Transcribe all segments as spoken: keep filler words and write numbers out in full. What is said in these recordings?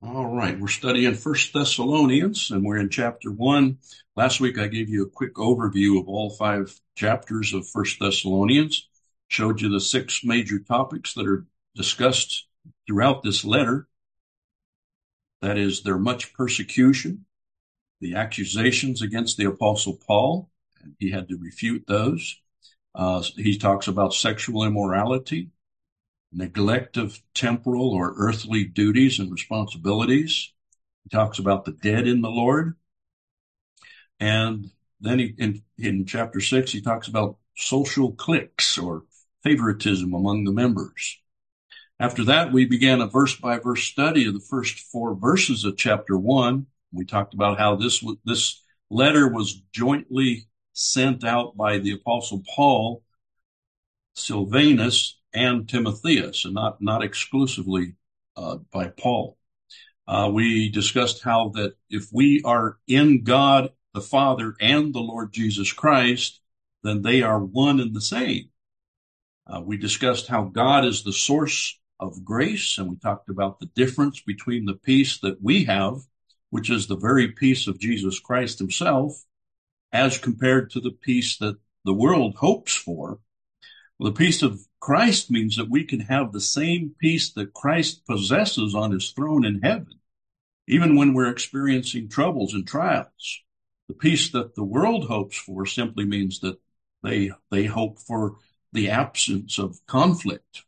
All right, we're studying First Thessalonians, and we're in chapter one. Last week, I gave you a quick overview of all five chapters of First Thessalonians, showed you the six major topics that are discussed throughout this letter. That is, their much persecution, the accusations against the Apostle Paul, and he had to refute those. Uh, he talks about sexual immorality, neglect of temporal or earthly duties and responsibilities. He talks about the dead in the Lord. And then he, in, in chapter six, he talks about social cliques or favoritism among the members. After that, we began a verse by verse study of the first four verses of chapter one. We talked about how this, this letter was jointly sent out by the Apostle Paul, Silvanus, and Timotheus, and not, not exclusively uh, by Paul. Uh, we discussed how that if we are in God the Father and the Lord Jesus Christ, then they are one and the same. Uh, we discussed how God is the source of grace, and we talked about the difference between the peace that we have, which is the very peace of Jesus Christ himself, as compared to the peace that the world hopes for. Well, the peace of Christ means that we can have the same peace that Christ possesses on his throne in heaven, even when we're experiencing troubles and trials. The peace that the world hopes for simply means that they, they hope for the absence of conflict.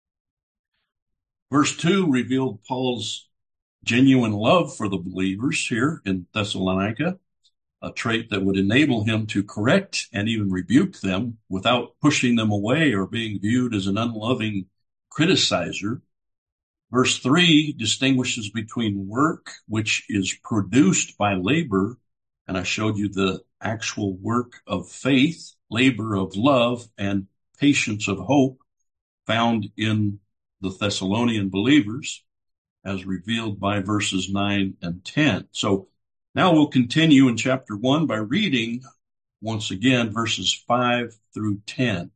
Verse two revealed Paul's genuine love for the believers here in Thessalonica, a trait that would enable him to correct and even rebuke them without pushing them away or being viewed as an unloving criticizer. Verse three distinguishes between work, which is produced by labor, and I showed you the actual work of faith, labor of love, and patience of hope found in the Thessalonian believers, as revealed by verses nine and ten. So now we'll continue in chapter one by reading once again verses five through ten.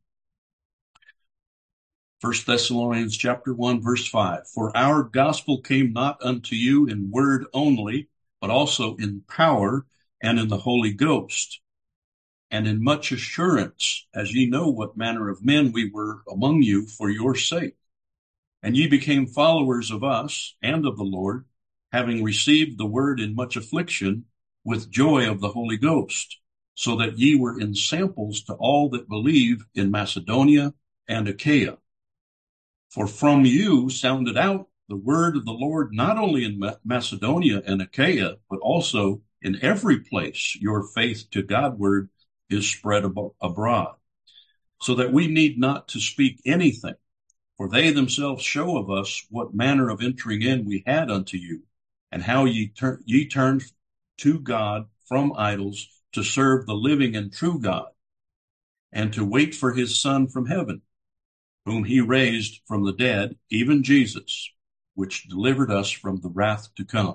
First Thessalonians chapter one, verse five. For our gospel came not unto you in word only, but also in power and in the Holy Ghost, and in much assurance, as ye know what manner of men we were among you for your sake. And ye became followers of us and of the Lord, having received the word in much affliction with joy of the Holy Ghost, so that ye were in samples to all that believe in Macedonia and Achaia. For from you sounded out the word of the Lord, not only in Macedonia and Achaia, but also in every place your faith to Godward is spread ab- abroad, so that we need not to speak anything, for they themselves show of us what manner of entering in we had unto you, and how ye, tur- ye turned to God from idols to serve the living and true God, and to wait for his Son from heaven, whom he raised from the dead, even Jesus, which delivered us from the wrath to come.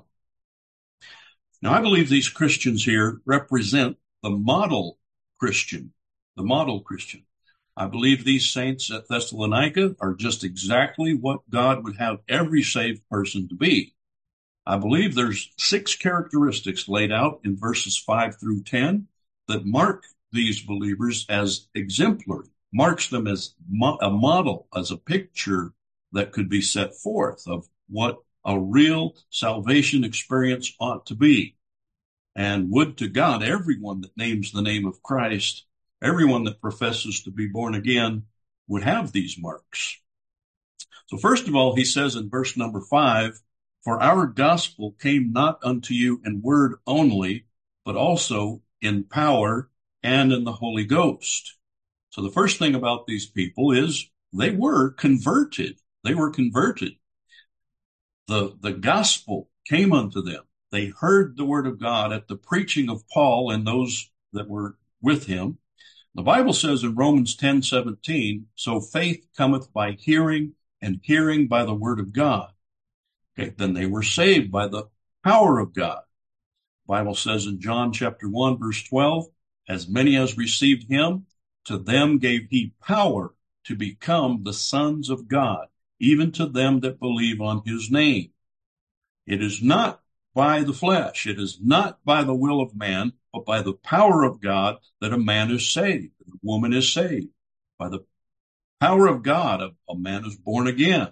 Now, I believe these Christians here represent the model Christian, the model Christian. I believe these saints at Thessalonica are just exactly what God would have every saved person to be. I believe there's six characteristics laid out in verses five through ten that mark these believers as exemplary, marks them as mo- a model, as a picture that could be set forth of what a real salvation experience ought to be. And would to God, everyone that names the name of Christ, everyone that professes to be born again, would have these marks. So first of all, he says in verse number five, for our gospel came not unto you in word only, but also in power and in the Holy Ghost. So the first thing about these people is they were converted. They were converted. The, the gospel came unto them. They heard the word of God at the preaching of Paul and those that were with him. The Bible says in Romans ten seventeen, so faith cometh by hearing, and hearing by the word of God. Okay, then they were saved by the power of God. The Bible says in John chapter one, verse twelve, as many as received him, to them gave he power to become the sons of God, even to them that believe on his name. It is not by the flesh. It is not by the will of man, but by the power of God that a man is saved, a woman is saved. By the power of God, a, a man is born again.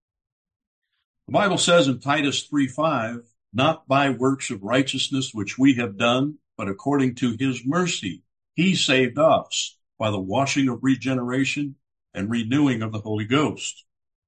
The Bible says in Titus three five, not by works of righteousness which we have done, but according to his mercy, he saved us by the washing of regeneration and renewing of the Holy Ghost.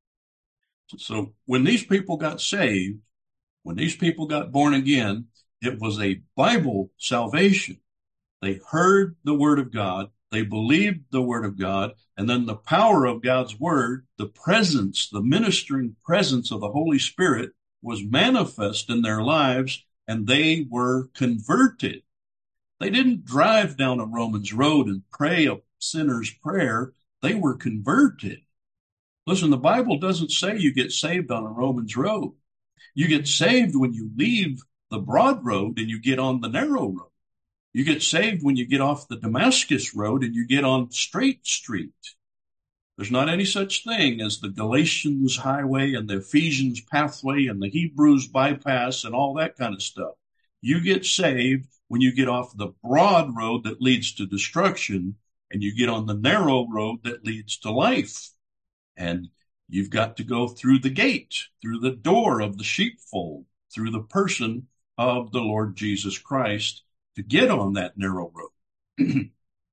So when these people got saved, when these people got born again, it was a Bible salvation. They heard the word of God, they believed the word of God, and then the power of God's word, the presence, the ministering presence of the Holy Spirit was manifest in their lives, and they were converted. They didn't drive down a Romans road and pray a sinner's prayer. They were converted. Listen, the Bible doesn't say you get saved on a Romans road. You get saved when you leave the broad road and you get on the narrow road. You get saved when you get off the Damascus road and you get on Straight Street. There's not any such thing as the Galatians highway and the Ephesians pathway and the Hebrews bypass and all that kind of stuff. You get saved when you get off the broad road that leads to destruction and you get on the narrow road that leads to life. And you've got to go through the gate, through the door of the sheepfold, through the person of the Lord Jesus Christ to get on that narrow road.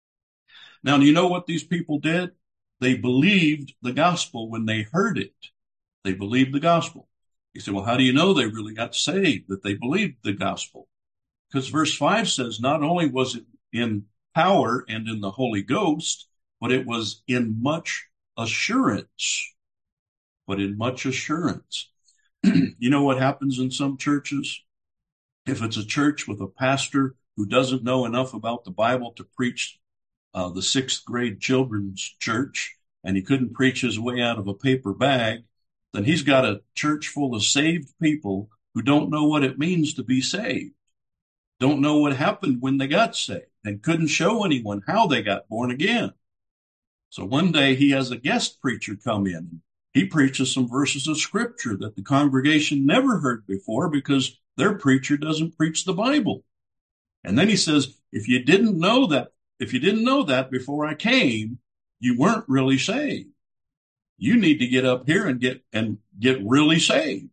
Now, do you know what these people did? They believed the gospel when they heard it. They believed the gospel. You say, well, how do you know they really got saved, that they believed the gospel? Because verse five says not only was it in power and in the Holy Ghost, but it was in much assurance. But in much assurance. You know what happens in some churches? If it's a church with a pastor who doesn't know enough about the Bible to preach uh, the sixth grade children's church, and he couldn't preach his way out of a paper bag, then he's got a church full of saved people who don't know what it means to be saved, don't know what happened when they got saved, and couldn't show anyone how they got born again. So one day he has a guest preacher come in. He preaches some verses of scripture that the congregation never heard before because their preacher doesn't preach the Bible. And then he says, if you didn't know that, if you didn't know that before I came, you weren't really saved. You need to get up here and get, and get really saved.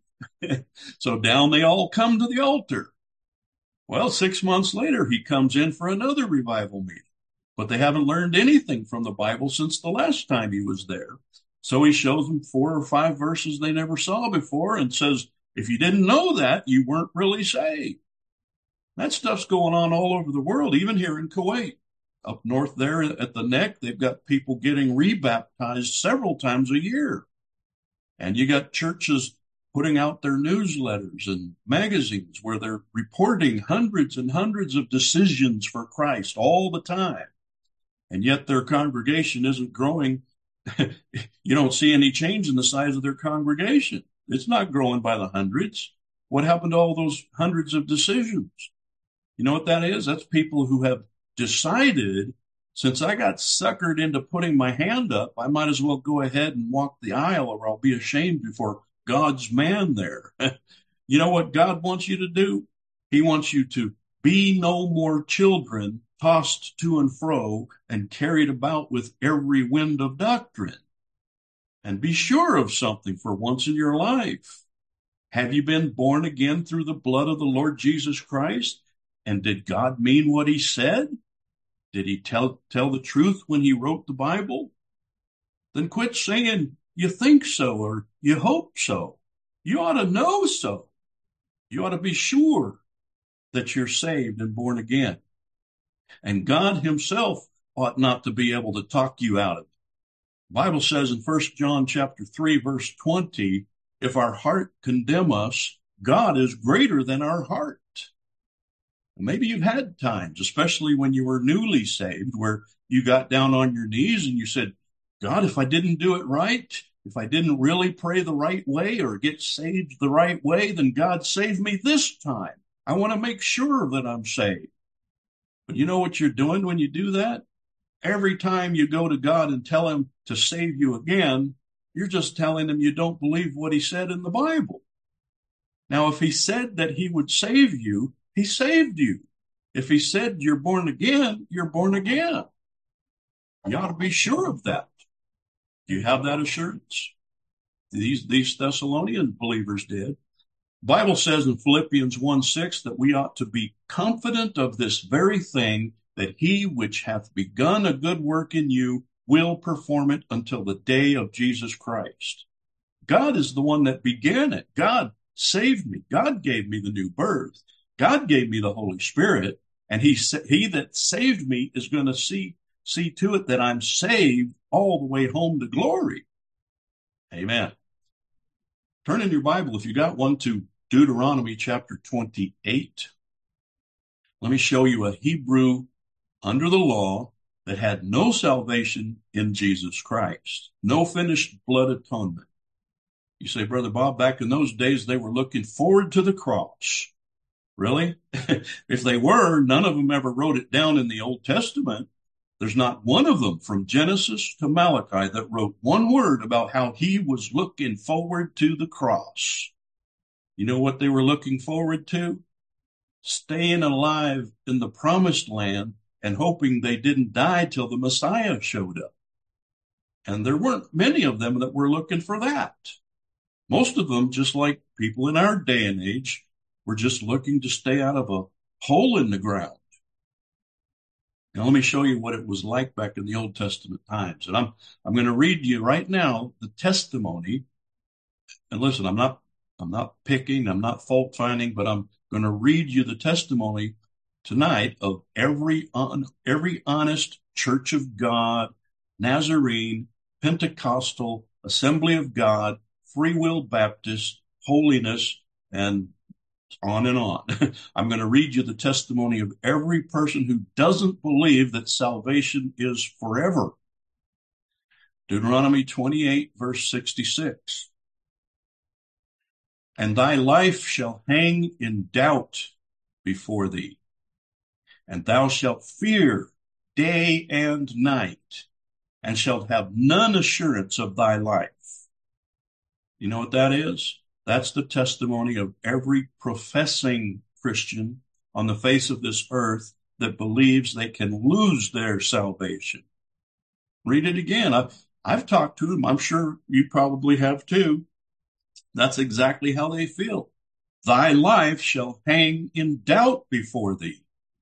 So down they all come to the altar. Well, six months later, he comes in for another revival meeting, but they haven't learned anything from the Bible since the last time he was there. So he shows them four or five verses they never saw before and says, if you didn't know that, you weren't really saved. That stuff's going on all over the world, even here in Kuwait. Up north there at the neck, they've got people getting rebaptized several times a year. And you got churches putting out their newsletters and magazines where they're reporting hundreds and hundreds of decisions for Christ all the time. And yet their congregation isn't growing. You don't see any change in the size of their congregation. It's not growing by the hundreds. What happened to all those hundreds of decisions? You know what that is? That's people who have decided, since I got suckered into putting my hand up, I might as well go ahead and walk the aisle or I'll be ashamed before God's man there. You know what God wants you to do? He wants you to be no more children tossed to and fro and carried about with every wind of doctrine. And be sure of something for once in your life. Have you been born again through the blood of the Lord Jesus Christ? And did God mean what he said? Did he tell, tell the truth when he wrote the Bible? Then quit saying you think so or you hope so. You ought to know so. You ought to be sure that you're saved and born again. And God himself ought not to be able to talk you out of it. The Bible says in First John chapter three, verse twenty, if our heart condemn us, God is greater than our heart. Maybe you've had times, especially when you were newly saved, where you got down on your knees and you said, God, if I didn't do it right, if I didn't really pray the right way or get saved the right way, then God save me this time. I want to make sure that I'm saved. But you know what you're doing when you do that? Every time you go to God and tell him to save you again, you're just telling him you don't believe what he said in the Bible. Now, if he said that he would save you, he saved you. If he said you're born again, you're born again. You ought to be sure of that. Do you have that assurance? These, these Thessalonian believers did. The Bible says in Philippians one six that we ought to be confident of this very thing, that he which hath begun a good work in you will perform it until the day of Jesus Christ. God is the one that began it. God saved me. God gave me the new birth. God gave me the Holy Spirit. And he, he that saved me is going to see, see to it that I'm saved all the way home to glory. Amen. Turn in your Bible, if you got one, to Deuteronomy chapter twenty-eight. Let me show you a Hebrew under the law that had no salvation in Jesus Christ, no finished blood atonement. You say, Brother Bob, back in those days, they were looking forward to the cross. Really? If they were, none of them ever wrote it down in the Old Testament. There's not one of them from Genesis to Malachi that wrote one word about how he was looking forward to the cross. You know what they were looking forward to? Staying alive in the promised land and hoping they didn't die till the Messiah showed up. And there weren't many of them that were looking for that. Most of them, just like people in our day and age, were just looking to stay out of a hole in the ground. Now, let me show you what it was like back in the Old Testament times. And I'm, I'm going to read you right now the testimony. And listen, I'm not, I'm not picking, I'm not fault finding, but I'm going to read you the testimony tonight of every, on, every honest Church of God, Nazarene, Pentecostal, Assembly of God, Free Will Baptist, Holiness, and on and on. I'm going to read you the testimony of every person who doesn't believe that salvation is forever. Deuteronomy twenty-eight, verse sixty-six. And thy life shall hang in doubt before thee, and thou shalt fear day and night, and shalt have none assurance of thy life. You know what that is? That's the testimony of every professing Christian on the face of this earth that believes they can lose their salvation. Read it again. I've, I've talked to them. I'm sure you probably have too. That's exactly how they feel. Thy life shall hang in doubt before thee.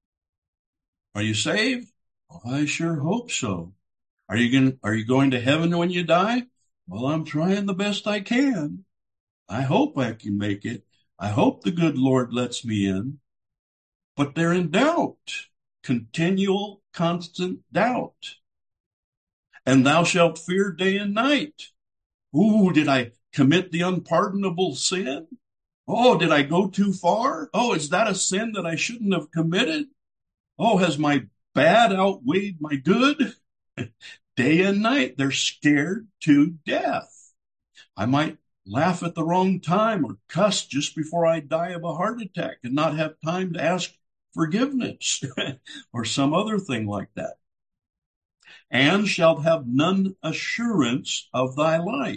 Are you saved? Well, I sure hope so. Are you going, are you going to heaven when you die? Well, I'm trying the best I can. I hope I can make it. I hope the good Lord lets me in. But they're in doubt, continual, constant doubt. And thou shalt fear day and night. Ooh, did I commit the unpardonable sin? Oh, did I go too far? Oh, is that a sin that I shouldn't have committed? Oh, has my bad outweighed my good? Day and night, they're scared to death. I might laugh at the wrong time or cuss just before I die of a heart attack and not have time to ask forgiveness or some other thing like that. And shalt have none assurance of thy life.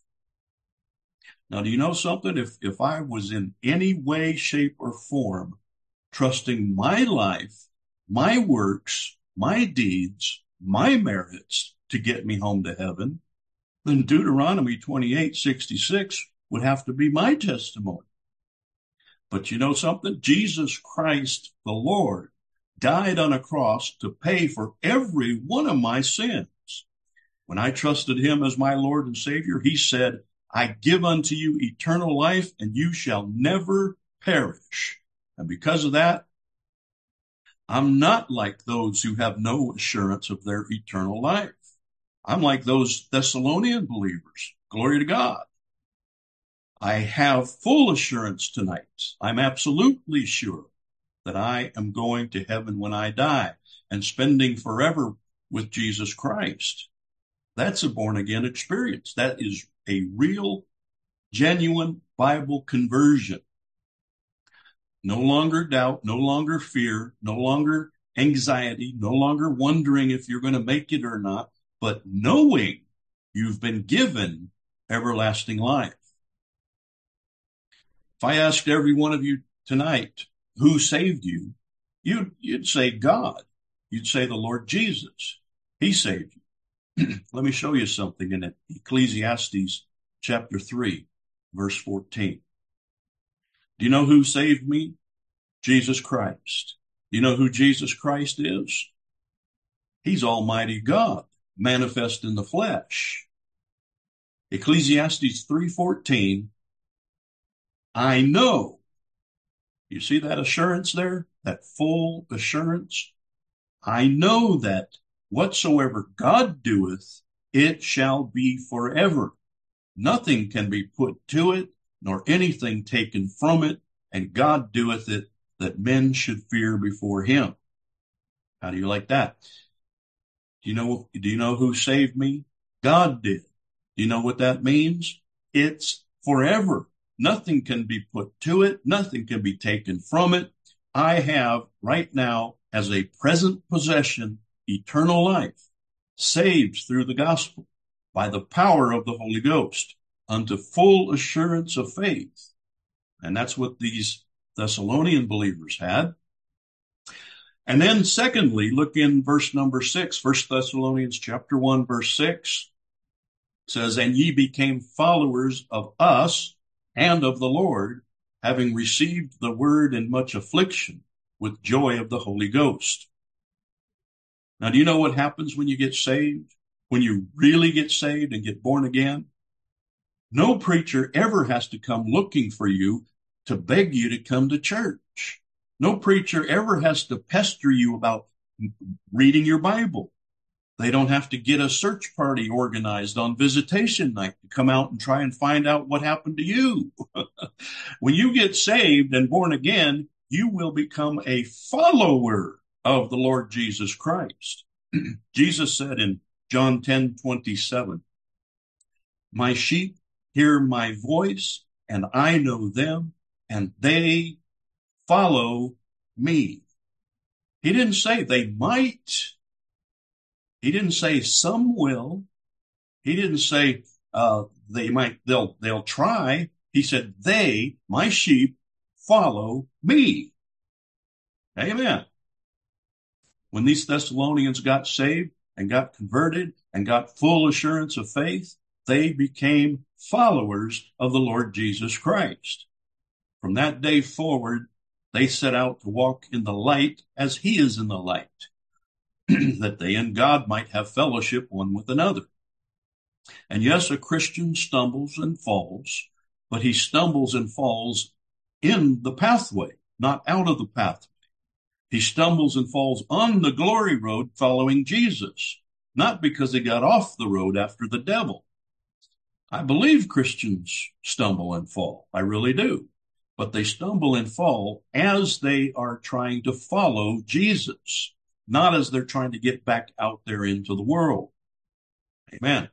Now, do you know something? If, if I was in any way, shape, or form trusting my life, my works, my deeds, my merits to get me home to heaven, then Deuteronomy twenty-eight sixty-six would have to be my testimony. But you know something? Jesus Christ, the Lord, died on a cross to pay for every one of my sins. When I trusted him as my Lord and Savior, he said, I give unto you eternal life, and you shall never perish. And because of that, I'm not like those who have no assurance of their eternal life. I'm like those Thessalonian believers. Glory to God. I have full assurance tonight. I'm absolutely sure that I am going to heaven when I die and spending forever with Jesus Christ. That's a born-again experience. That is a real, genuine Bible conversion. No longer doubt, no longer fear, no longer anxiety, no longer wondering if you're going to make it or not, but knowing you've been given everlasting life. If I asked every one of you tonight, who saved you, you'd, you'd say God. You'd say the Lord Jesus. He saved you. Let me show you something in Ecclesiastes chapter three, verse fourteen. Do you know who saved me? Jesus Christ. Do you know who Jesus Christ is? He's Almighty God, manifest in the flesh. Ecclesiastes three fourteen, I know. You see that assurance there? That full assurance? I know that whatsoever God doeth, it shall be forever. Nothing can be put to it, nor anything taken from it, and God doeth it, that men should fear before him. How do you like that? Do you know, do you know who saved me? God did. Do you know what that means? It's forever. Nothing can be put to it. Nothing can be taken from it. I have right now, as a present possession, eternal life, saved through the gospel by the power of the Holy Ghost unto full assurance of faith. And that's what these Thessalonian believers had. And then secondly, look in verse number six, First Thessalonians chapter one, verse six says, and ye became followers of us and of the Lord, having received the word in much affliction with joy of the Holy Ghost. Now, do you know what happens when you get saved? When you really get saved and get born again? No preacher ever has to come looking for you to beg you to come to church. No preacher ever has to pester you about reading your Bible. They don't have to get a search party organized on visitation night to come out and try and find out what happened to you. When you get saved and born again, you will become a follower of the Lord Jesus Christ. Jesus said in John ten twenty-seven, my sheep hear my voice, and I know them, and they follow me. He didn't say they might. He didn't say some will. He didn't say uh, they might, they'll, they'll try. He said they, my sheep, follow me. Amen. When these Thessalonians got saved and got converted and got full assurance of faith, they became followers of the Lord Jesus Christ. From that day forward, they set out to walk in the light as he is in the light, that they and God might have fellowship one with another. And yes, a Christian stumbles and falls, but he stumbles and falls in the pathway, not out of the pathway. He stumbles and falls on the glory road following Jesus, not because he got off the road after the devil. I believe Christians stumble and fall. I really do. But they stumble and fall as they are trying to follow Jesus, not as they're trying to get back out there into the world. Amen.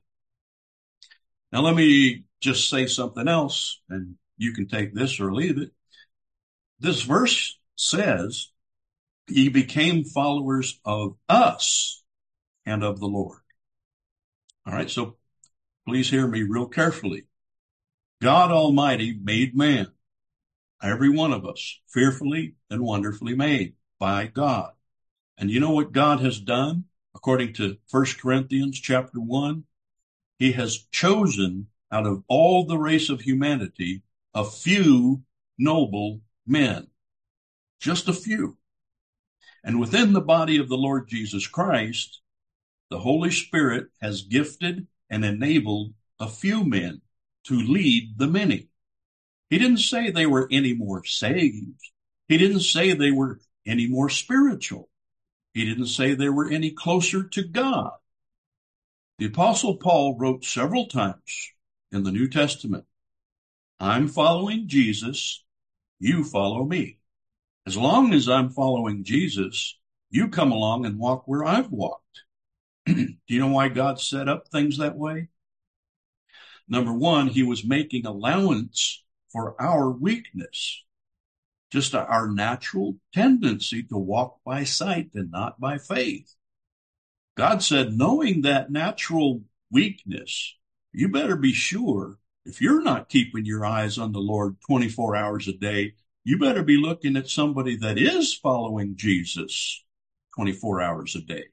Now let me just say something else, and you can take this or leave it. This verse says, ye became followers of us and of the Lord. All right, so please hear me real carefully. God Almighty made man, every one of us, fearfully and wonderfully made by God. And you know what God has done? According to First Corinthians chapter one, he has chosen out of all the race of humanity a few noble men, just a few. And within the body of the Lord Jesus Christ, the Holy Spirit has gifted and enabled a few men to lead the many. He didn't say they were any more saved. He didn't say they were any more spiritual. He didn't say they were any closer to God. The Apostle Paul wrote several times in the New Testament, I'm following Jesus, you follow me. As long as I'm following Jesus, you come along and walk where I've walked. Do you know why God set up things that way? Number one, he was making allowance for our weakness, just our natural tendency to walk by sight and not by faith. God said, knowing that natural weakness, you better be sure If you're not keeping your eyes on the Lord twenty-four hours a day, you better be looking at somebody that is following Jesus twenty-four hours a day.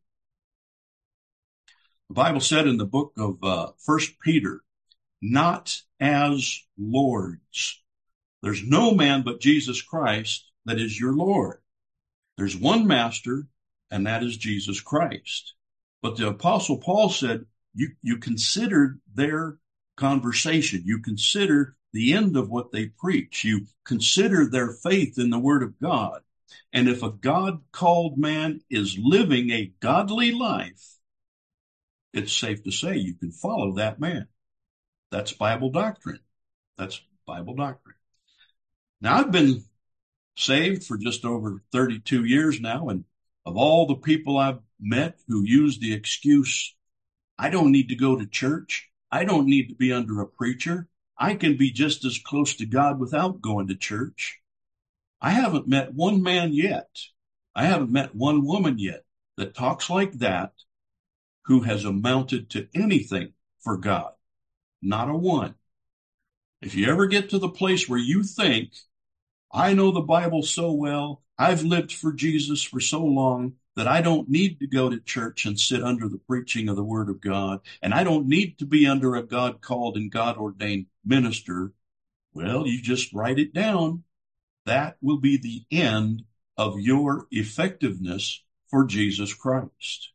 The Bible said in the book of uh, First Peter, not as lords. There's no man but Jesus Christ that is your Lord. There's one master, and that is Jesus Christ. But the Apostle Paul said, you, you consider their conversation. You consider the end of what they preach. You consider their faith in the Word of God. And if a God-called man is living a godly life, it's safe to say you can follow that man. That's Bible doctrine. That's Bible doctrine. Now, I've been saved for just over thirty-two years now, and of all the people I've met who use the excuse, I don't need to go to church, I don't need to be under a preacher, I can be just as close to God without going to church. I haven't met one man yet, I haven't met one woman yet that talks like that who has amounted to anything for God. Not a one. If you ever get to the place where you think, I know the Bible so well, I've lived for Jesus for so long that I don't need to go to church and sit under the preaching of the Word of God, and I don't need to be under a God-called and God-ordained minister, well, you just write it down. That will be the end of your effectiveness for Jesus Christ.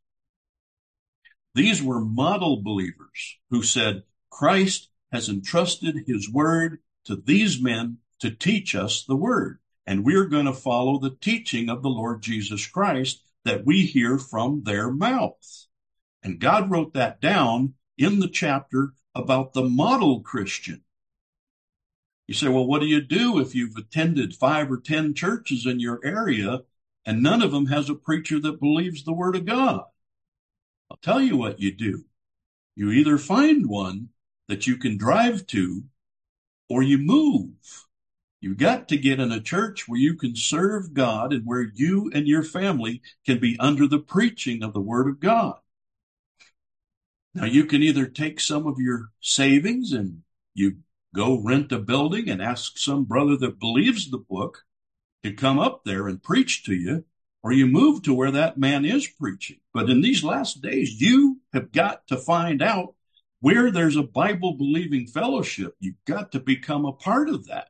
These were model believers who said, Christ has entrusted his word to these men to teach us the word, and we're going to follow the teaching of the Lord Jesus Christ that we hear from their mouth. And God wrote that down in the chapter about the model Christian. You say, well, what do you do if you've attended five or ten churches in your area and none of them has a preacher that believes the word of God? I'll tell you what you do. You either find one that you can drive to, or you move. You've got to get in a church where you can serve God and where you and your family can be under the preaching of the Word of God. Now, you can either take some of your savings and you go rent a building and ask some brother that believes the book to come up there and preach to you, or you move to where that man is preaching. But in these last days, you have got to find out where there's a Bible-believing fellowship. You've got to become a part of that.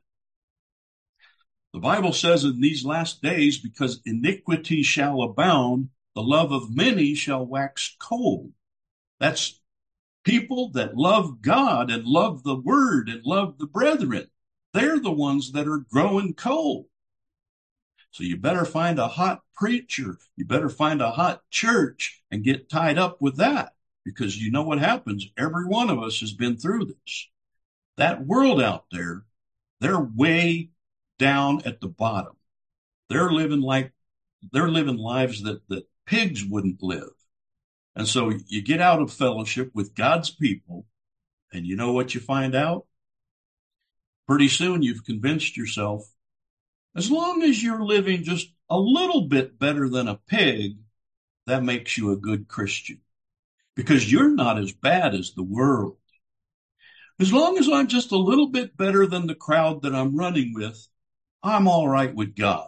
The Bible says in these last days, because iniquity shall abound, the love of many shall wax cold. That's people that love God and love the Word and love the brethren. They're the ones that are growing cold. So you better find a hot preacher. You better find a hot church and get tied up with that. Because you know what happens. Every one of us has been through this. That world out there, they're way down at the bottom. They're living like, they're living lives that, that pigs wouldn't live. And so you get out of fellowship with God's people, and you know what you find out? Pretty soon you've convinced yourself, as long as you're living just a little bit better than a pig, that makes you a good Christian. Because you're not as bad as the world. As long as I'm just a little bit better than the crowd that I'm running with, I'm all right with God.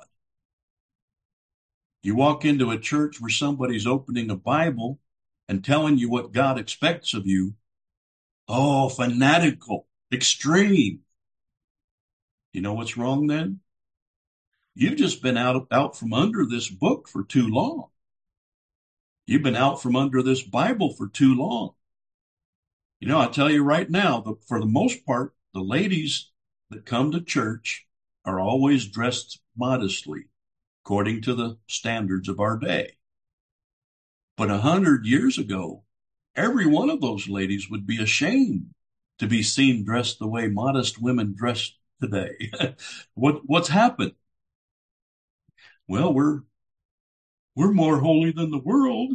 You walk into a church where somebody's opening a Bible and telling you what God expects of you. Oh, fanatical, extreme. You know what's wrong then? You've just been out, out from under this book for too long. You've been out from under this Bible for too long. You know, I tell you right now, the, for the most part, the ladies that come to church are always dressed modestly, according to the standards of our day. But a hundred years ago, every one of those ladies would be ashamed to be seen dressed the way modest women dress today. what, what's happened? Well, we're We're more holy than the world.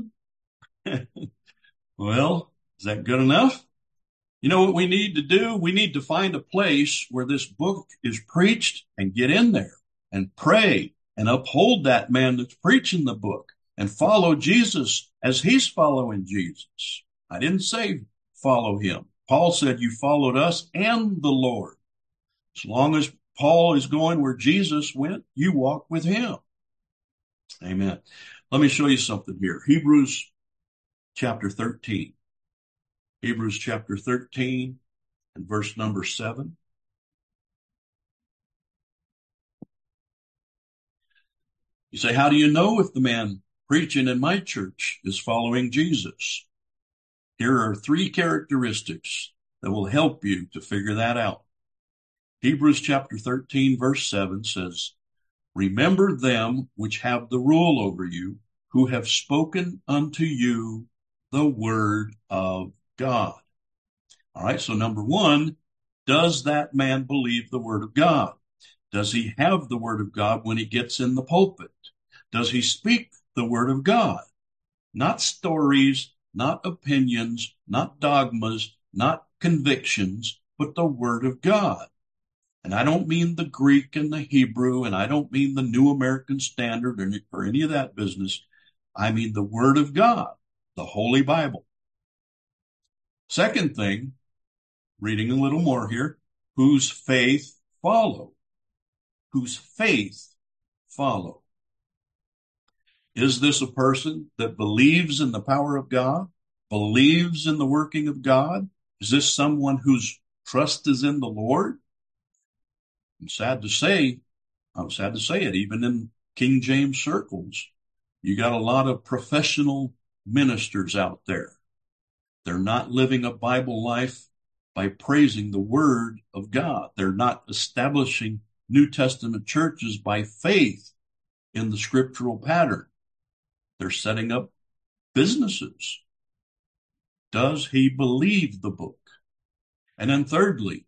Well, is that good enough? You know what we need to do? We need to find a place where this book is preached and get in there and pray and uphold that man that's preaching the book and follow Jesus as he's following Jesus. I didn't say follow him. Paul said, you followed us and the Lord. As long as Paul is going where Jesus went, you walk with him. Amen. Let me show you something here. Hebrews chapter thirteen. Hebrews chapter thirteen and verse number seven. You say, how do you know if the man preaching in my church is following Jesus? Here are three characteristics that will help you to figure that out. Hebrews chapter thirteen, verse seven says, remember them which have the rule over you, who have spoken unto you the word of God. All right, so number one, does that man believe the word of God? Does he have the word of God when he gets in the pulpit? Does he speak the word of God? Not stories, not opinions, not dogmas, not convictions, but the word of God. And I don't mean the Greek and the Hebrew, and I don't mean the New American Standard or, or any of that business. I mean the word of God, the Holy Bible. Second thing, reading a little more here, whose faith follow. Whose faith follow. Is this a person that believes in the power of God, believes in the working of God? Is this someone whose trust is in the Lord? I'm sad to say, I'm sad to say it, even in King James circles, you got a lot of professional ministers out there. They're not living a Bible life by praising the word of God. They're not establishing New Testament churches by faith in the scriptural pattern. They're setting up businesses. Does he believe the book? And then thirdly,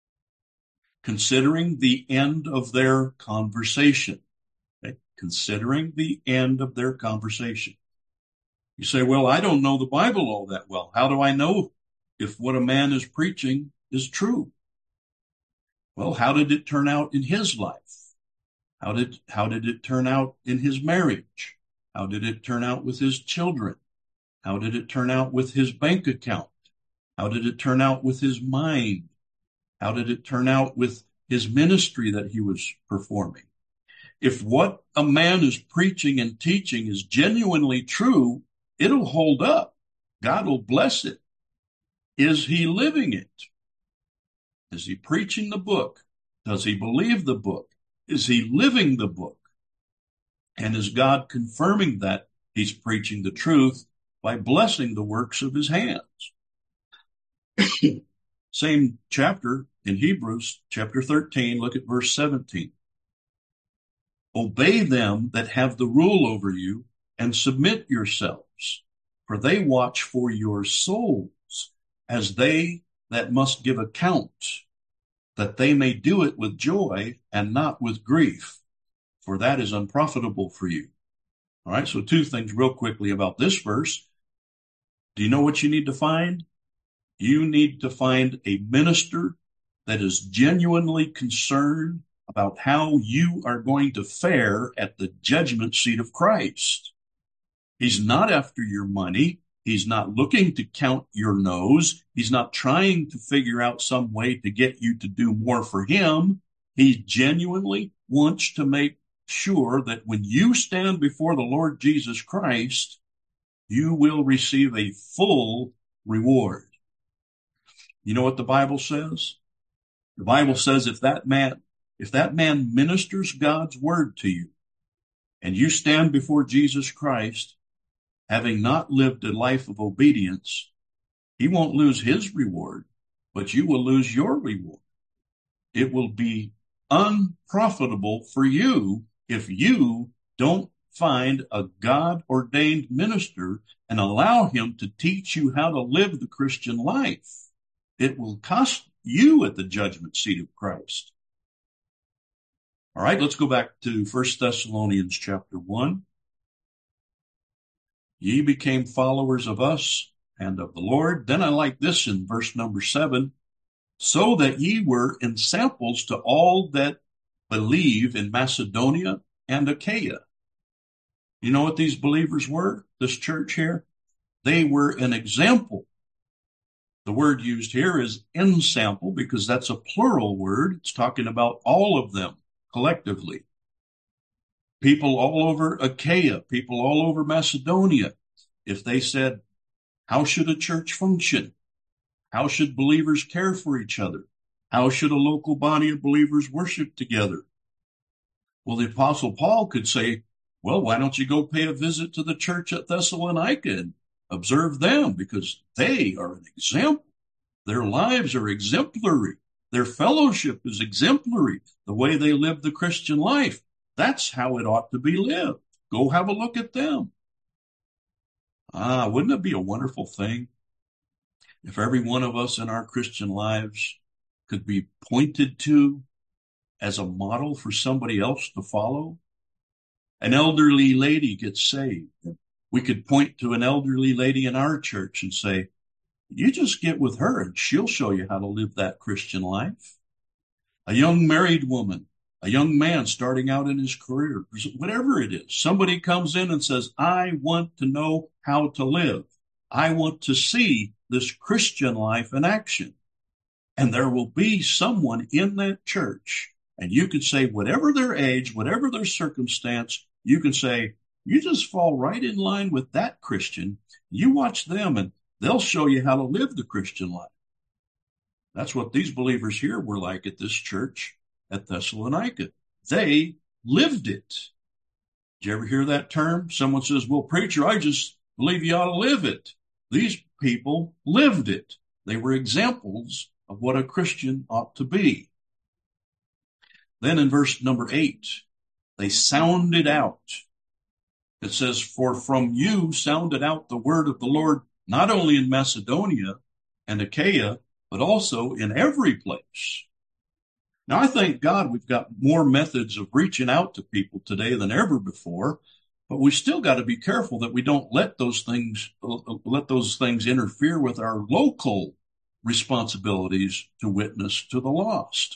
considering the end of their conversation. Okay? Considering the end of their conversation. You say, well, I don't know the Bible all that well. How do I know if what a man is preaching is true? Well, how did it turn out in his life? How did, how did it turn out in his marriage? How did it turn out with his children? How did it turn out with his bank account? How did it turn out with his mind? How did it turn out with his ministry that he was performing? If what a man is preaching and teaching is genuinely true, it'll hold up. God will bless it. Is he living it? Is he preaching the book? Does he believe the book? Is he living the book? And is God confirming that he's preaching the truth by blessing the works of his hands? Same chapter in Hebrews, chapter thirteen, look at verse seventeen. Obey them that have the rule over you and submit yourselves, for they watch for your souls as they that must give account, that they may do it with joy and not with grief, for that is unprofitable for you. All right, so two things real quickly about this verse. Do you know what you need to find? You need to find a minister that is genuinely concerned about how you are going to fare at the judgment seat of Christ. He's not after your money. He's not looking to count your nose. He's not trying to figure out some way to get you to do more for him. He genuinely wants to make sure that when you stand before the Lord Jesus Christ, you will receive a full reward. You know what the Bible says? The Bible says if that man, if that man ministers God's word to you, and you stand before Jesus Christ, having not lived a life of obedience, he won't lose his reward, but you will lose your reward. It will be unprofitable for you if you don't find a God-ordained minister and allow him to teach you how to live the Christian life. It will cost you at the judgment seat of Christ. All right, let's go back to First Thessalonians chapter one. Ye became followers of us and of the Lord. Then I like this in verse number seven. So that ye were ensamples to all that believe in Macedonia and Achaia. You know what these believers were? This church here? They were an example The word used here is ensample because that's a plural word. It's talking about all of them collectively. People all over Achaia, people all over Macedonia, if they said, how should a church function? How should believers care for each other? How should a local body of believers worship together? Well, the Apostle Paul could say, well, why don't you go pay a visit to the church at Thessalonica and observe them, because they are an example. Their lives are exemplary. Their fellowship is exemplary. The way they live the Christian life, that's how it ought to be lived. Go have a look at them. Ah, wouldn't it be a wonderful thing if every one of us in our Christian lives could be pointed to as a model for somebody else to follow? An elderly lady gets saved. We could point to an elderly lady in our church and say, you just get with her and she'll show you how to live that Christian life. A young married woman, a young man starting out in his career, whatever it is, somebody comes in and says, I want to know how to live. I want to see this Christian life in action. And there will be someone in that church, and you could say, whatever their age, whatever their circumstance, you can say, you just fall right in line with that Christian. You watch them and they'll show you how to live the Christian life. That's what these believers here were like at this church at Thessalonica. They lived it. Did you ever hear that term? Someone says, well, preacher, I just believe you ought to live it. These people lived it. They were examples of what a Christian ought to be. Then in verse number eight, they sounded out. It says, for from you sounded out the word of the Lord, not only in Macedonia and Achaia, but also in every place. Now, I thank God we've got more methods of reaching out to people today than ever before, but we still got to be careful that we don't let those things, let those things interfere with our local responsibilities to witness to the lost.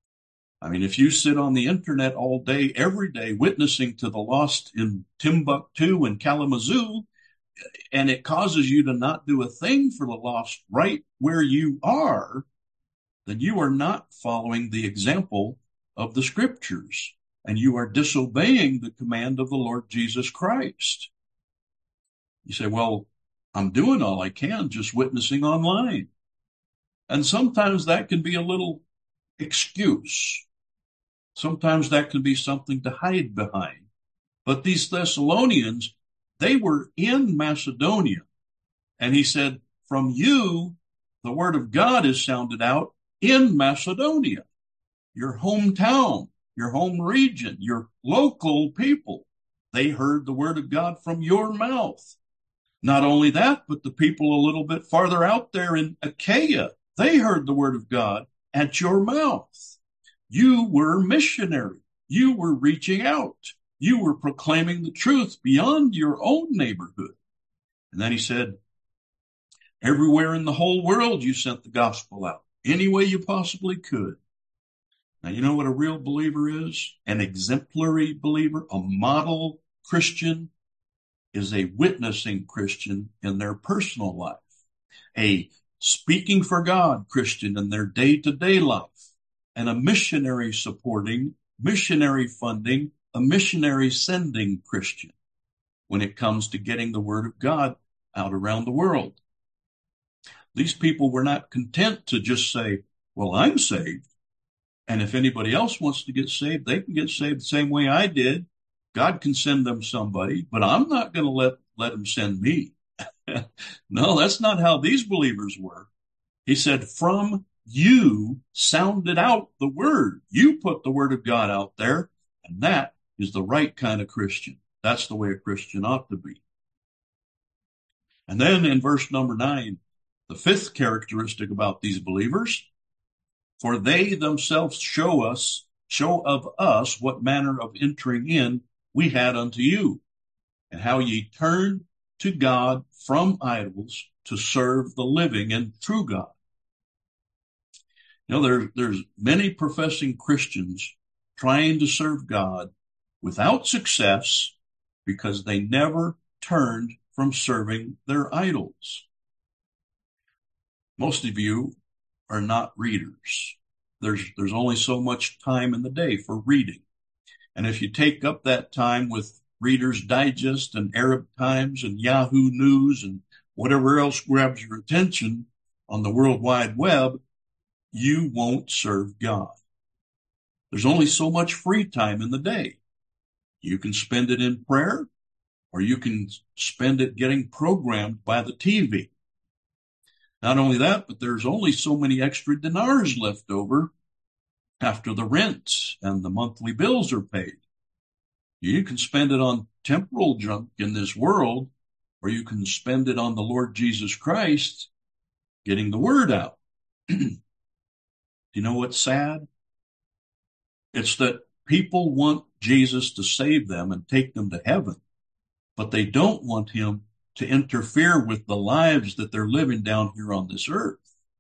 I mean, if you sit on the internet all day, every day, witnessing to the lost in Timbuktu and Kalamazoo, and it causes you to not do a thing for the lost right where you are, then you are not following the example of the scriptures, and you are disobeying the command of the Lord Jesus Christ. You say, well, I'm doing all I can, just witnessing online. And sometimes that can be a little excuse. Sometimes that can be something to hide behind. But these Thessalonians, they were in Macedonia. And he said, from you, the word of God is sounded out in Macedonia, your hometown, your home region, your local people. They heard the word of God from your mouth. Not only that, but the people a little bit farther out there in Achaia, they heard the word of God at your mouth. You were missionary. You were reaching out. You were proclaiming the truth beyond your own neighborhood. And then he said, everywhere in the whole world you sent the gospel out, any way you possibly could. Now, you know what a real believer is? An exemplary believer, a model Christian, is a witnessing Christian in their personal life, a speaking for God Christian in their day-to-day life, and a missionary supporting, missionary funding, a missionary sending Christian when it comes to getting the word of God out around the world. These people were not content to just say, well, I'm saved, and if anybody else wants to get saved, they can get saved the same way I did. God can send them somebody, but I'm not going to let, let him send me. No, that's not how these believers were. He said, from you sounded out the word. You put the word of God out there, and that is the right kind of Christian. That's the way a Christian ought to be. And then in verse number nine, the fifth characteristic about these believers, for they themselves show us, show of us what manner of entering in we had unto you, and how ye turned to God from idols to serve the living and true God. You know, there, there's many professing Christians trying to serve God without success because they never turned from serving their idols. Most of you are not readers. There's, there's only so much time in the day for reading. And if you take up that time with Reader's Digest and Arab Times and Yahoo News and whatever else grabs your attention on the World Wide Web, you won't serve God. There's only so much free time in the day. You can spend it in prayer, or you can spend it getting programmed by the T V. Not only that, but there's only so many extra dinars left over after the rent and the monthly bills are paid. You can spend it on temporal junk in this world, or you can spend it on the Lord Jesus Christ, getting the word out. Do you know what's sad? It's that people want Jesus to save them and take them to heaven, but they don't want him to interfere with the lives that they're living down here on this earth.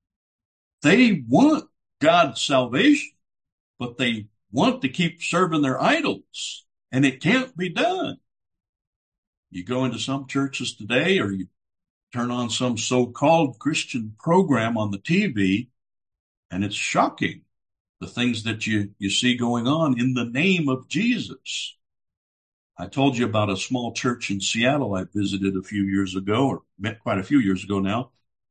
They want God's salvation, but they want to keep serving their idols, and it can't be done. You go into some churches today, or you turn on some so-called Christian program on the T V, and it's shocking, the things that you, you see going on in the name of Jesus. I told you about a small church in Seattle I visited a few years ago, or met quite a few years ago now.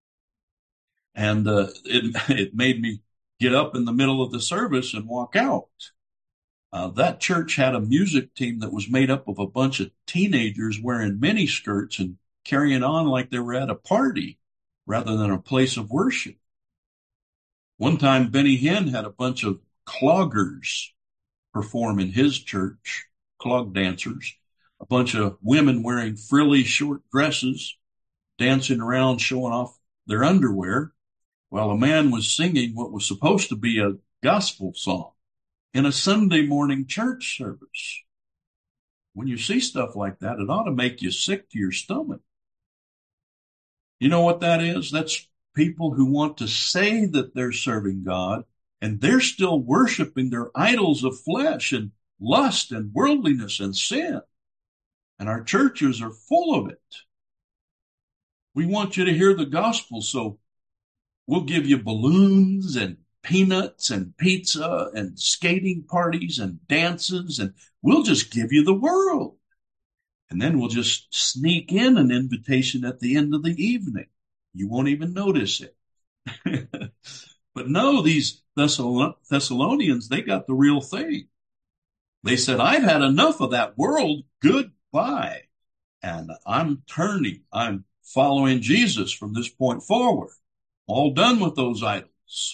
And uh, it, it made me get up in the middle of the service and walk out. Uh, that church had a music team that was made up of a bunch of teenagers wearing miniskirts and carrying on like they were at a party rather than a place of worship. One time, Benny Hinn had a bunch of cloggers perform in his church, clog dancers, a bunch of women wearing frilly short dresses, dancing around, showing off their underwear, while a man was singing what was supposed to be a gospel song in a Sunday morning church service. When you see stuff like that, it ought to make you sick to your stomach. You know what that is? That's people who want to say that they're serving God, and they're still worshiping their idols of flesh and lust and worldliness and sin. And our churches are full of it. We want you to hear the gospel, so we'll give you balloons and peanuts and pizza and skating parties and dances, and we'll just give you the world. And then we'll just sneak in an invitation at the end of the evening. You won't even notice it. But no, these Thessalonians, they got the real thing. They said, I've had enough of that world. Goodbye. And I'm turning. I'm following Jesus from this point forward. All done with those idols.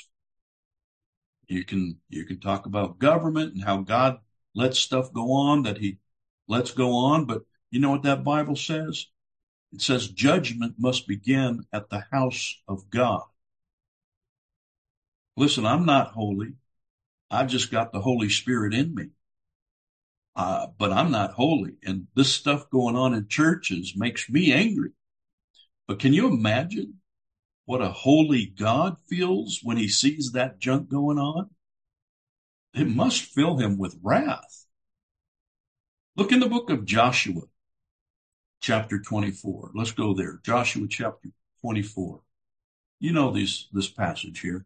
You can, you can talk about government and how God lets stuff go on that he lets go on. But you know what that Bible says? It says judgment must begin at the house of God. Listen, I'm not holy. I've just got the Holy Spirit in me. Uh, but I'm not holy. And this stuff going on in churches makes me angry. But can you imagine what a holy God feels when he sees that junk going on? It must fill him with wrath. Look in the book of Joshua, chapter twenty-four. Let's go there. Joshua chapter twenty-four. You know this, this passage here.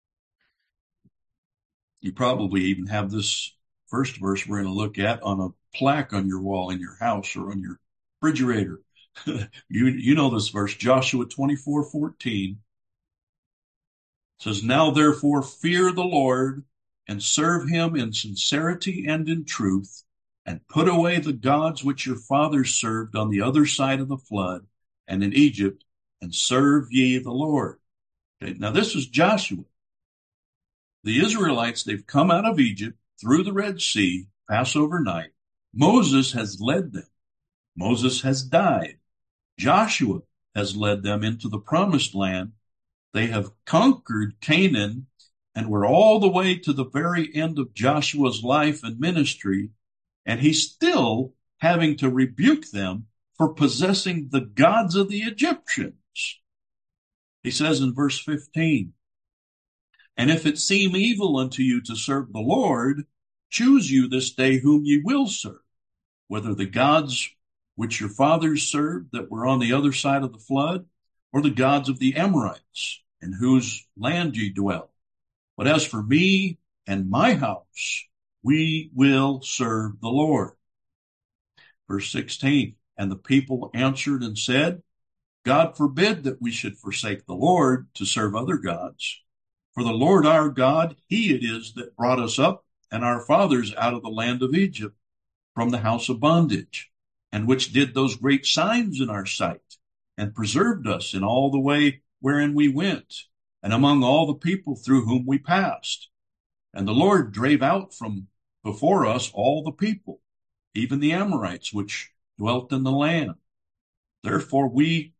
You probably even have this first verse we're going to look at on a plaque on your wall in your house or on your refrigerator. you, you know this verse, Joshua twenty-four fourteen. Says, now therefore fear the Lord and serve him in sincerity and in truth, and put away the gods which your fathers served on the other side of the flood and in Egypt, and serve ye the Lord. Okay, now this is Joshua. The Israelites, they've come out of Egypt through the Red Sea, Passover night. Moses has led them. Moses has died. Joshua has led them into the promised land. They have conquered Canaan, and we're all the way to the very end of Joshua's life and ministry, and he's still having to rebuke them for possessing the gods of the Egyptians. He says in verse fifteen, and if it seem evil unto you to serve the Lord, choose you this day whom ye will serve, whether the gods which your fathers served that were on the other side of the flood, or the gods of the Amorites, in whose land ye dwell. But as for me and my house, we will serve the Lord. Verse sixteen, and the people answered and said, God forbid that we should forsake the Lord to serve other gods. For the Lord our God, he it is that brought us up and our fathers out of the land of Egypt from the house of bondage, and which did those great signs in our sight, and preserved us in all the way wherein we went, and among all the people through whom we passed. And the Lord drave out from before us all the people, even the Amorites, which dwelt in the land. Therefore we,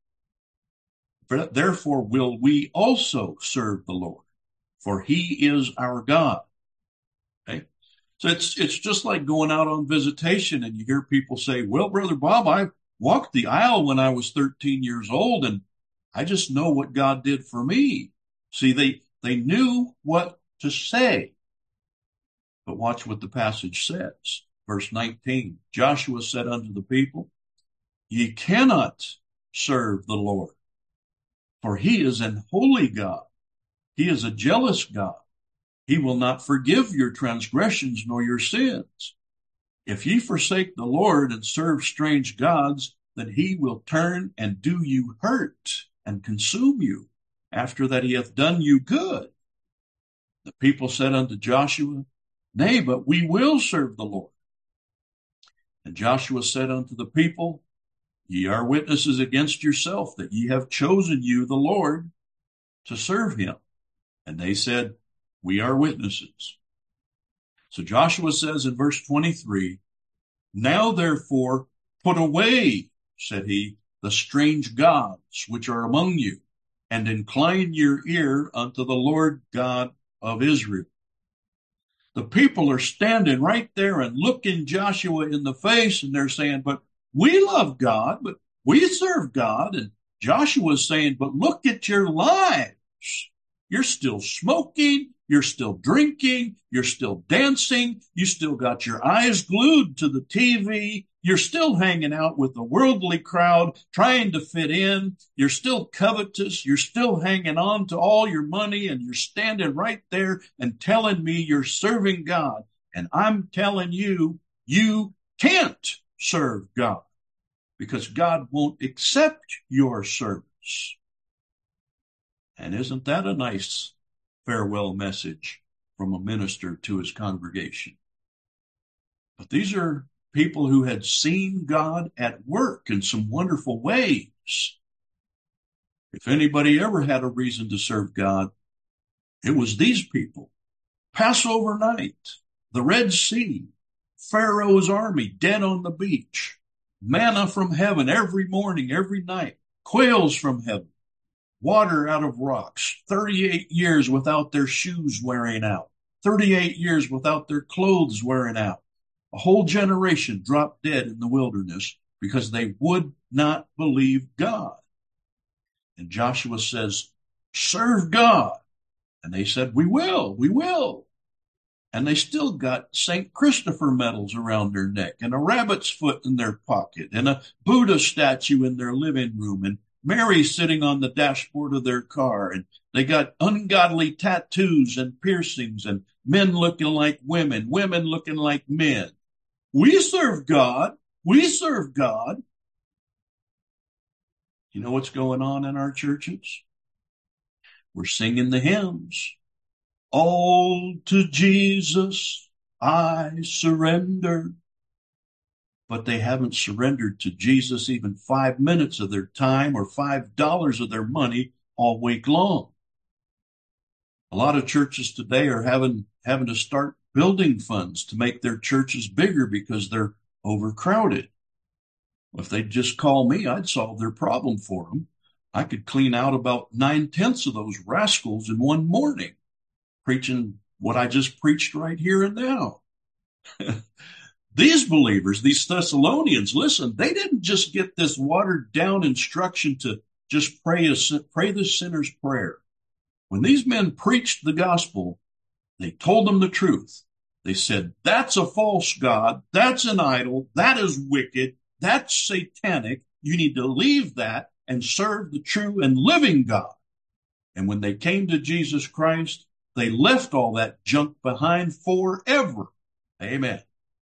therefore will we also serve the Lord, for he is our God. Okay. So it's, it's just like going out on visitation and you hear people say, well, Brother Bob, I walked the aisle when I was thirteen years old and I just know what God did for me. See, they, they knew what to say. But watch what the passage says. Verse nineteen, Joshua said unto the people, ye cannot serve the Lord, for he is an holy God. He is a jealous God. He will not forgive your transgressions nor your sins. If ye forsake the Lord and serve strange gods, then he will turn and do you hurt and consume you after that he hath done you good. The people said unto Joshua, nay, but we will serve the Lord. And Joshua said unto the people, ye are witnesses against yourself that ye have chosen you the Lord to serve him. And they said, we are witnesses. So Joshua says in verse twenty-three, now therefore put away, said he, the strange gods which are among you, and incline your ear unto the Lord God of Israel. The people are standing right there and looking Joshua in the face, and they're saying, but we love God, but we serve God. And Joshua's saying, but look at your lives. You're still smoking. You're still drinking. You're still dancing. You still got your eyes glued to the T V. You're still hanging out with the worldly crowd, trying to fit in. You're still covetous. You're still hanging on to all your money, and you're standing right there and telling me you're serving God. And I'm telling you, you can't serve God because God won't accept your service. And isn't that a nice farewell message from a minister to his congregation? But these are people who had seen God at work in some wonderful ways. If anybody ever had a reason to serve God, it was these people. Passover night, the Red Sea, Pharaoh's army dead on the beach, manna from heaven every morning, every night, quails from heaven, water out of rocks, thirty-eight years without their shoes wearing out, thirty-eight years without their clothes wearing out. A whole generation dropped dead in the wilderness because they would not believe God. And Joshua says, serve God. And they said, we will, we will. And they still got Saint Christopher medals around their neck and a rabbit's foot in their pocket and a Buddha statue in their living room and Mary sitting on the dashboard of their car. And they got ungodly tattoos and piercings and men looking like women, women looking like men. We serve God. We serve God. You know what's going on in our churches? We're singing the hymns. All to Jesus I surrender. But they haven't surrendered to Jesus even five minutes of their time or five dollars of their money all week long. A lot of churches today are having, having to start building funds to make their churches bigger because they're overcrowded. If they'd just call me, I'd solve their problem for them. I could clean out about nine-tenths of those rascals in one morning, preaching what I just preached right here and now. These believers, these Thessalonians, listen, they didn't just get this watered down instruction to just pray, a, pray the sinner's prayer. When these men preached the gospel, they told them the truth. They said, that's a false god. That's an idol. That is wicked. That's satanic. You need to leave that and serve the true and living God. And when they came to Jesus Christ, they left all that junk behind forever. Amen.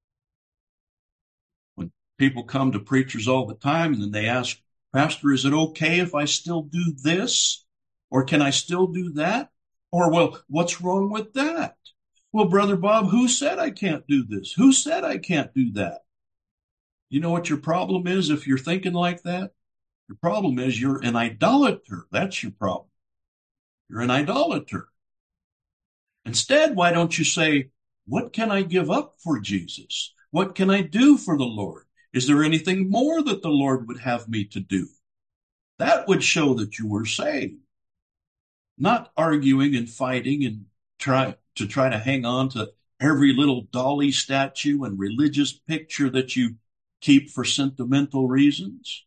When people come to preachers all the time and then they ask, Pastor, is it okay if I still do this? Or can I still do that? Or, well, what's wrong with that? Well, Brother Bob, who said I can't do this? Who said I can't do that? You know what your problem is if you're thinking like that? Your problem is you're an idolater. That's your problem. You're an idolater. Instead, why don't you say, what can I give up for Jesus? What can I do for the Lord? Is there anything more that the Lord would have me to do? That would show that you were saved. Not arguing and fighting and try to try to hang on to every little dolly statue and religious picture that you keep for sentimental reasons.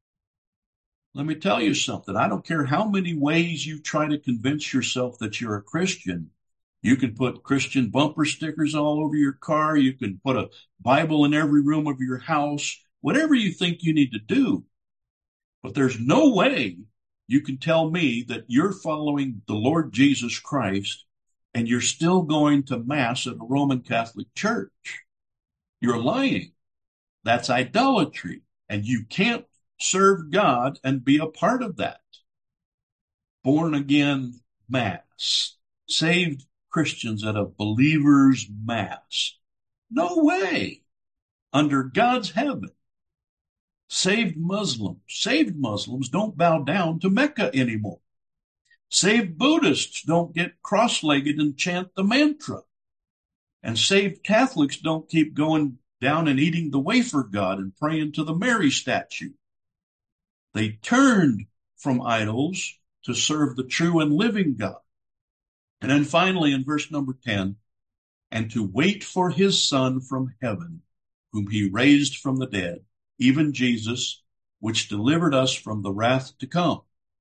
Let me tell you something. I don't care how many ways you try to convince yourself that you're a Christian. You can put Christian bumper stickers all over your car. You can put a Bible in every room of your house, whatever you think you need to do. But there's no way you can tell me that you're following the Lord Jesus Christ and you're still going to Mass at a Roman Catholic church. You're lying. That's idolatry. And you can't serve God and be a part of that. Born again Mass. Saved Christians at a believer's Mass. No way. Under God's heaven. Saved Muslims. Saved Muslims don't bow down to Mecca anymore. Saved Buddhists don't get cross-legged and chant the mantra. And saved Catholics don't keep going down and eating the wafer god and praying to the Mary statue. They turned from idols to serve the true and living God. And then finally in verse number ten, and to wait for his Son from heaven, whom he raised from the dead, even Jesus, which delivered us from the wrath to come.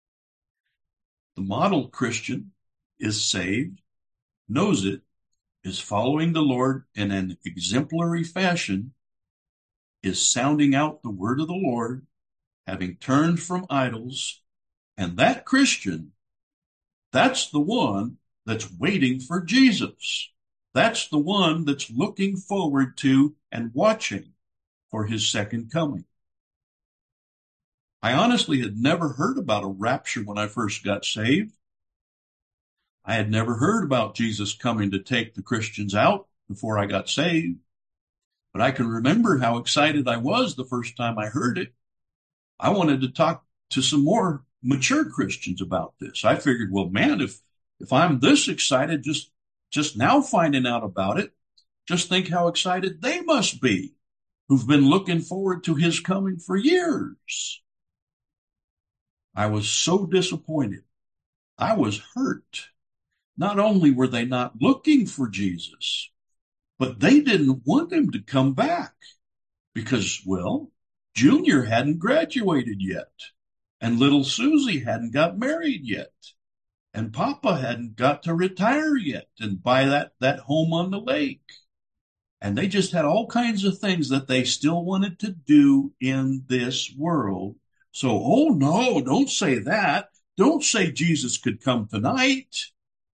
The model Christian is saved, knows it, is following the Lord in an exemplary fashion, is sounding out the word of the Lord, having turned from idols, and that Christian, that's the one that's waiting for Jesus. That's the one that's looking forward to and watching for his second coming. I honestly had never heard about a rapture when I first got saved. I had never heard about Jesus coming to take the Christians out before I got saved. But I can remember how excited I was the first time I heard it. I wanted to talk to some more mature Christians about this. I figured, well, man, if if I'm this excited just just now finding out about it, just think how excited they must be who've been looking forward to his coming for years. I was so disappointed. I was hurt. Not only were they not looking for Jesus, but they didn't want him to come back because, well, Junior hadn't graduated yet, and little Susie hadn't got married yet, and Papa hadn't got to retire yet and buy that, that home on the lake. And they just had all kinds of things that they still wanted to do in this world. So, oh no, don't say that. Don't say Jesus could come tonight.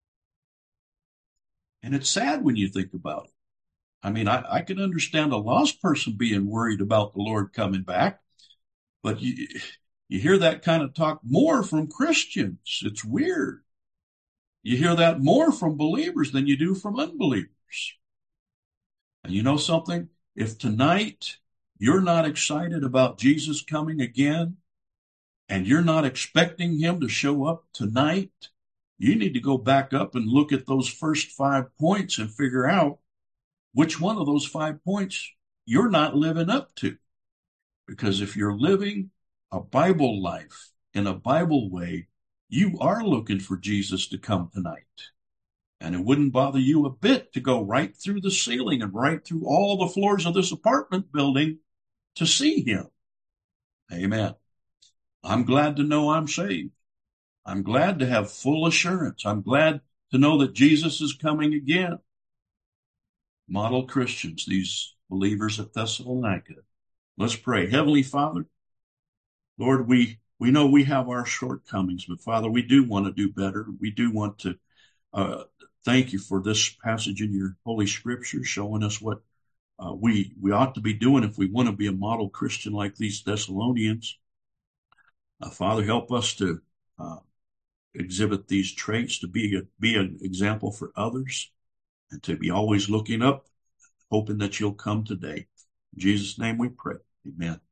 And it's sad when you think about it. I mean, I, I can understand a lost person being worried about the Lord coming back, but you, you hear that kind of talk more from Christians. It's weird. You hear that more from believers than you do from unbelievers. And you know something? If tonight you're not excited about Jesus coming again, and you're not expecting him to show up tonight, you need to go back up and look at those first five points and figure out which one of those five points you're not living up to. Because if you're living a Bible life in a Bible way, you are looking for Jesus to come tonight. And it wouldn't bother you a bit to go right through the ceiling and right through all the floors of this apartment building to see him. Amen. I'm glad to know I'm saved. I'm glad to have full assurance. I'm glad to know that Jesus is coming again. Model Christians, these believers at Thessalonica. Let's pray. Heavenly Father, Lord, we We know we have our shortcomings, but Father, we do want to do better. We do want to uh, thank you for this passage in your Holy Scripture showing us what uh, we we ought to be doing if we want to be a model Christian like these Thessalonians. Uh, Father, help us to uh, exhibit these traits, to be a, be an example for others, and to be always looking up, hoping that you'll come today. In Jesus' name we pray. Amen.